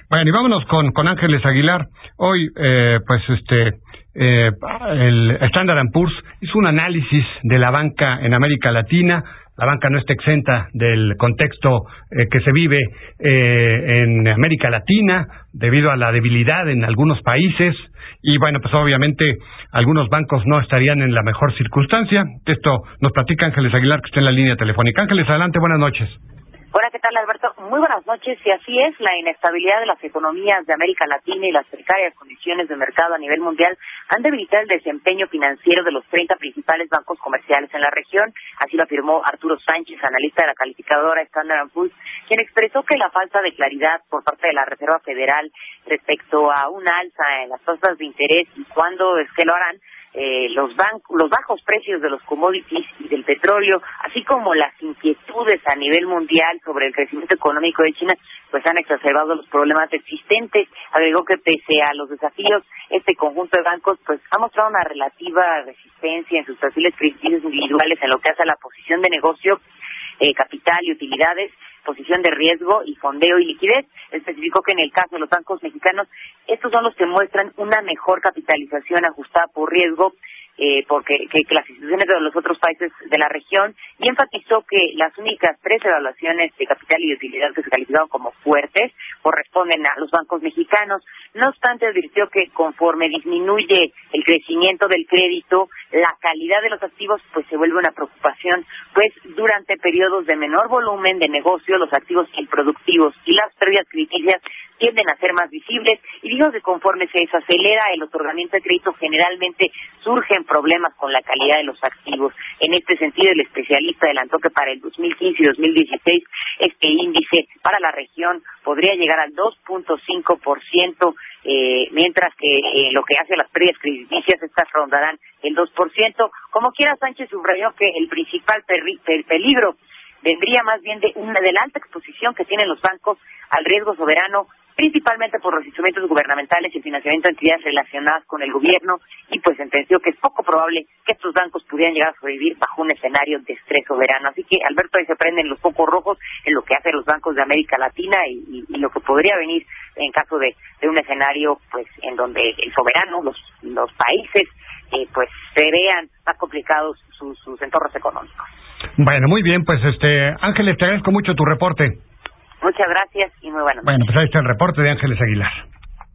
Bueno, y vámonos con Ángeles Aguilar. Hoy, el Standard & Poor's hizo un análisis de la banca en América Latina. La banca no está exenta del contexto que se vive en América Latina debido a la debilidad en algunos países. Y bueno, pues obviamente algunos bancos no estarían en la mejor circunstancia. Esto nos platica Ángeles Aguilar, que está en la línea telefónica. Ángeles, adelante, buenas noches. Hola, ¿qué tal, Alberto? Muy buenas noches. Y así es, la inestabilidad de las economías de América Latina y las precarias condiciones de mercado a nivel mundial han debilitado el desempeño financiero de los 30 principales bancos comerciales en la región. Así lo afirmó Arturo Sánchez, analista de la calificadora Standard & Poor's, quien expresó que la falta de claridad por parte de la Reserva Federal respecto a un alza en las tasas de interés y cuándo es que lo harán, los bajos precios de los commodities y del petróleo, así como las inquietudes a nivel mundial sobre el crecimiento económico de China, pues han exacerbado los problemas existentes. Agregó que pese a los desafíos, este conjunto de bancos pues ha mostrado una relativa resistencia en sus perfiles crediticios individuales en lo que hace a la posición de negocio, capital y utilidades, posición de riesgo y fondeo y liquidez. Especificó que en el caso de los bancos mexicanos, estos son los que muestran una mejor capitalización ajustada por riesgo porque las instituciones de los otros países de la región, y enfatizó que las únicas 3 evaluaciones de capital y de utilidad que se calificaron como fuertes corresponden a los bancos mexicanos. No obstante, advirtió que conforme disminuye el crecimiento del crédito, la calidad de los activos pues se vuelve una preocupación, pues durante periodos de menor volumen de negocio, los activos improductivos y las pérdidas crediticias tienden a ser más visibles, y dijo que conforme se desacelera el otorgamiento de crédito, generalmente surgen problemas con la calidad de los activos. En este sentido, el especialista adelantó que para el 2015 y 2016 este índice para la región podría llegar al 2.5%, mientras que lo que hace a las pérdidas crediticias, estas rondarán el 2%. Como quiera, Sánchez subrayó que el principal peligro vendría más bien de la alta exposición que tienen los bancos al riesgo soberano, principalmente por los instrumentos gubernamentales y el financiamiento de entidades relacionadas con el gobierno, y pues sentenció que es poco probable que estos bancos pudieran llegar a sobrevivir bajo un escenario de estrés soberano. Así que, Alberto, ahí se prenden los focos rojos en lo que hacen los bancos de América Latina y lo que podría venir en caso de un escenario pues en donde el soberano, los países, pues se vean más complicados sus entornos económicos. Bueno, muy bien, pues Ángeles, te agradezco mucho tu reporte. Muchas gracias y muy buenas noches. Bueno, pues ahí está el reporte de Ángeles Aguilar.